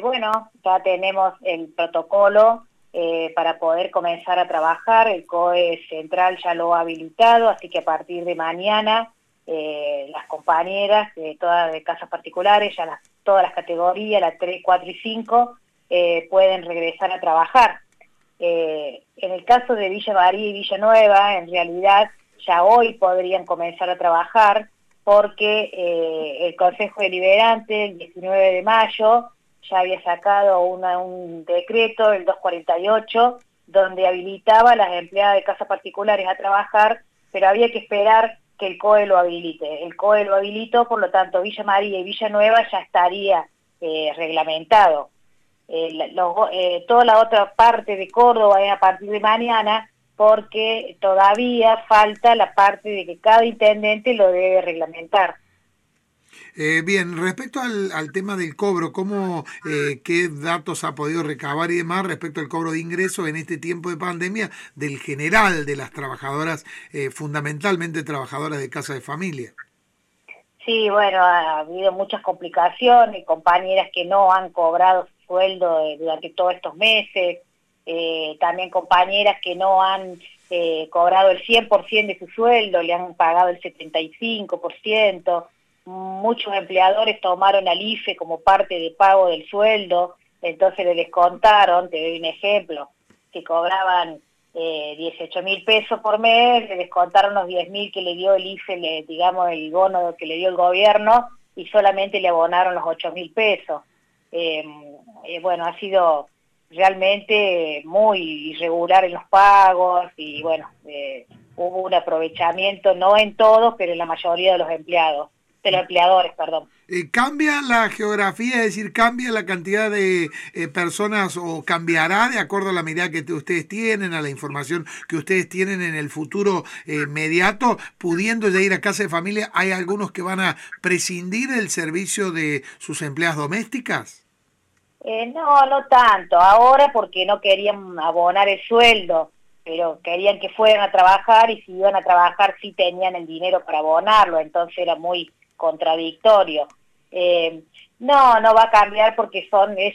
bueno, ya tenemos el protocolo para poder comenzar a trabajar. El COE Central ya lo ha habilitado, así que a partir de mañana las compañeras todas de casas particulares, ya todas las categorías, las 3, 4 y 5, pueden regresar a trabajar. En el caso de Villa María y Villa Nueva, en realidad ya hoy podrían comenzar a trabajar porque el Consejo Deliberante, el 19 de mayo, ya había sacado un decreto, el 248, donde habilitaba a las empleadas de casas particulares a trabajar, pero había que esperar que el COE lo habilite. El COE lo habilitó, por lo tanto Villa María y Villa Nueva ya estaría reglamentado. Toda la otra parte de Córdoba es a partir de mañana, porque todavía falta la parte de que cada intendente lo debe reglamentar. Bien, respecto al tema del cobro, ¿qué datos ha podido recabar y demás respecto al cobro de ingresos en este tiempo de pandemia del general de las trabajadoras, fundamentalmente trabajadoras de casa de familia? Sí, bueno, ha habido muchas complicaciones, compañeras que no han cobrado su sueldo durante todos estos meses, también compañeras que no han cobrado el 100% de su sueldo, le han pagado el 75%. Muchos empleadores tomaron al IFE como parte de pago del sueldo, entonces le descontaron. Te doy un ejemplo: si cobraban 18.000 pesos por mes, le descontaron los 10.000 que le dio el IFE, digamos el bono que le dio el gobierno, y solamente le abonaron los 8.000 pesos. Bueno, ha sido realmente muy irregular en los pagos, y bueno, hubo un aprovechamiento, no en todos, pero en la mayoría de los empleadores, perdón. ¿Cambia la geografía, es decir, cambia la cantidad de personas o cambiará de acuerdo a la medida que ustedes tienen, a la información que ustedes tienen en el futuro inmediato, pudiendo ya ir a casa de familia? ¿Hay algunos que van a prescindir del servicio de sus empleadas domésticas? No, no tanto. Ahora porque no querían abonar el sueldo, pero querían que fueran a trabajar, y si iban a trabajar sí tenían el dinero para abonarlo, entonces era muy contradictorio. No va a cambiar porque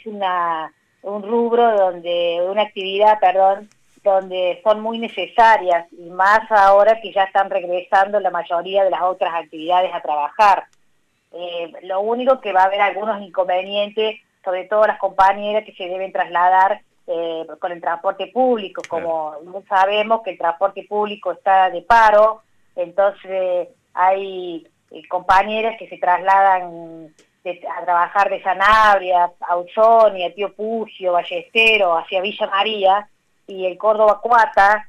un rubro una actividad, perdón, donde son muy necesarias, y más ahora que ya están regresando la mayoría de las otras actividades a trabajar. Lo único que va a haber algunos inconvenientes, sobre todo las compañeras que se deben trasladar con el transporte público. Claro. Como no sabemos que el transporte público está de paro, entonces hay compañeras que se trasladan a trabajar de Sanabria, Ausonia, Tío Pucio, Ballestero, hacia Villa María, y el Córdoba Cuata,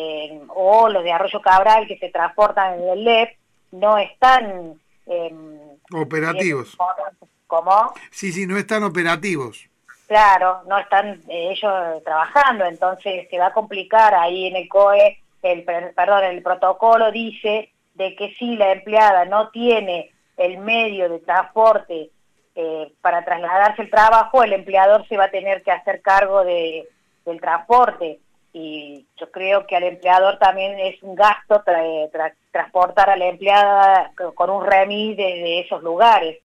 o los de Arroyo Cabral que se transportan en el LEP, no están Operativos. ¿cómo? Sí, sí, no están operativos. Claro, no están ellos trabajando, entonces se va a complicar ahí en el COE. El protocolo dice de que si la empleada no tiene el medio de transporte para trasladarse al trabajo, el empleador se va a tener que hacer cargo del transporte. Y yo creo que al empleador también es un gasto transportar a la empleada con un remis desde esos lugares.